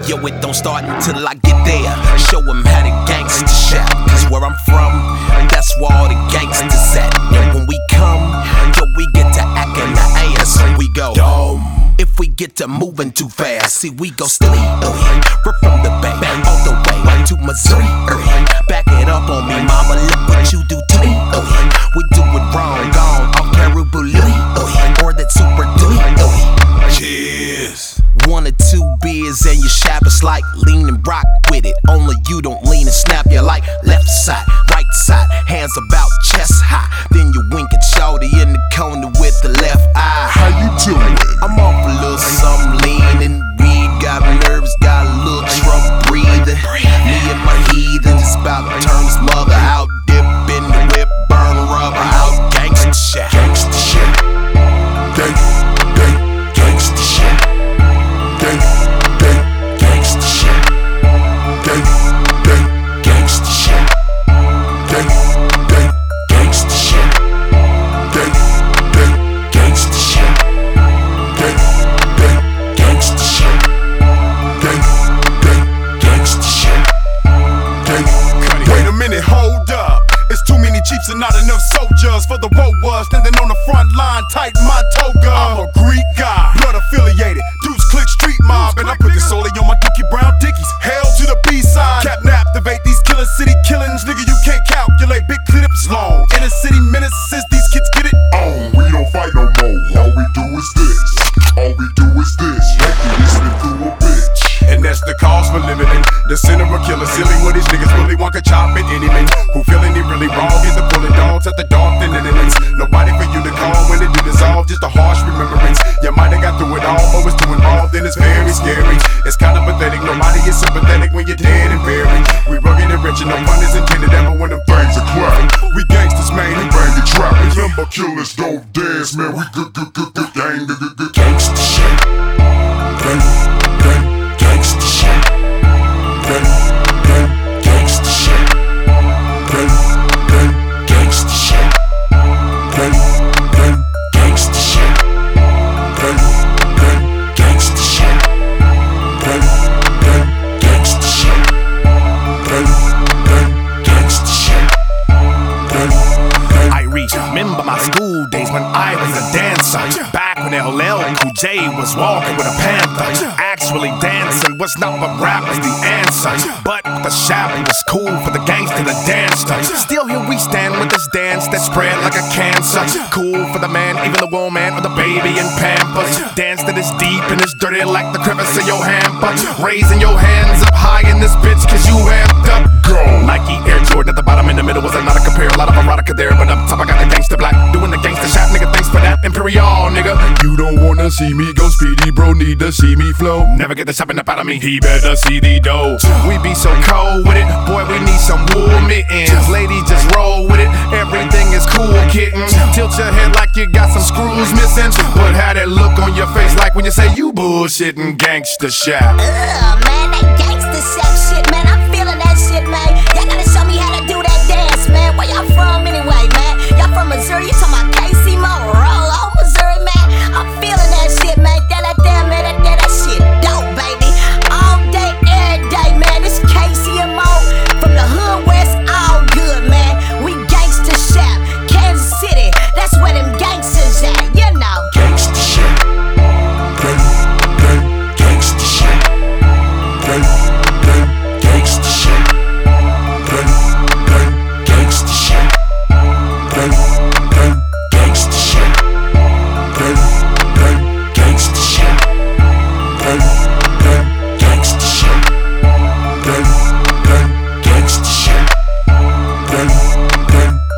Yo, it don't start until I get there. Show them how the gangsters shout. Cause where I'm from, that's where all the gangsters at. And when we come, yo, we get to acting the ass. So we go dumb. If we get to moving too fast, see, we go steady. We're from the back, all the way to Missouri. Back it up on me, mama, look what you do to me. We do it wrong, gone off Caribou Louis, or that Super Dewey. Cheers. 1 or 2 beers and your shop is like lean and rock with it. Only you don't lean and snap, you like left side, right side, hands about chest high. Then you wink at shorty in the corner with the left eye. How you doing? I'm off a little something lean and weed. Got nerves, got a little trouble breathing. Me and my heathen just about to turn his mother out. Dip in the whip, burn rubber out. Gangsta shit, gangsta shit. Gangsta shit. Gangsta shit. Gangsta shit. Gangsta shit. Gangsta shit. Gangsta shit. Gangsta shit. Wait a minute, hold up. It's too many chiefs and not enough soldiers for the road was standing on the front line, tighten my toga. I'm a Greek guy, blood affiliated, dudes click street mob, and I put this solely on my Dookie Brown Dickies. Hell to the B-side, Captain activate these killer city killings, nigga. You can't calculate big clips long. Inner city menaces, these kids get it on. We don't fight no more. All we do is this. All we do is this. Yankee listening through a bitch. And that's the cause for living in the center of killer silly. What these niggas really want to chop at any man who feeling it really wrong. Get the pulling dogs at the dark thin enemies. Nobody for you to call when it do dissolve. Just a harsh remembrance. You might have got through it all, but was too involved, then it's very scary. It's kind of pathetic. Nobody is sympathetic when you're dead and buried. We rugged and rich and no pun is intended. Ever when them things are clapping, we gangsters, man. We bring the trap. Remember, killers don't dance, man. We good gang, good Gangsta shit. Gangsta shit. Gangsta shit. Gangsta shit. Gangsta shit. Gangsta shit. Gangsta shit. Gangsta shit. I remember my school days when I was a dancer. Back when LL Cool J was walking with a panther. Actually dancing was not what rap was the answer. But the shabby was cool for the gangster to dance to. Still here we stand with this dance that spread like a cancer. Cool for the man, even the woman, or the baby in Pampers. Dance that is deep and is dirty like the crevice of your hamper. Raising your hands up high in this bitch cause you amped up. Go! Nike Air Jordan at the bottom, in the middle was not a compare. A lot of erotica there, but up top I got the gangster black. Doing the gangster shot, nigga, thanks for that. Imperial, nigga. You don't wanna see me go speedy, bro, need to see me flow. Never get the chopping up out of me, he better see the dough. We be so cold with it, boy, we need some wool mittens. Lady, just roll with it, everything is cool, kitten. Tilt your head like you got some screws missing. But how that look on your face like when you say you bullshitting gangsta shit. Man, that gangsta shit, man.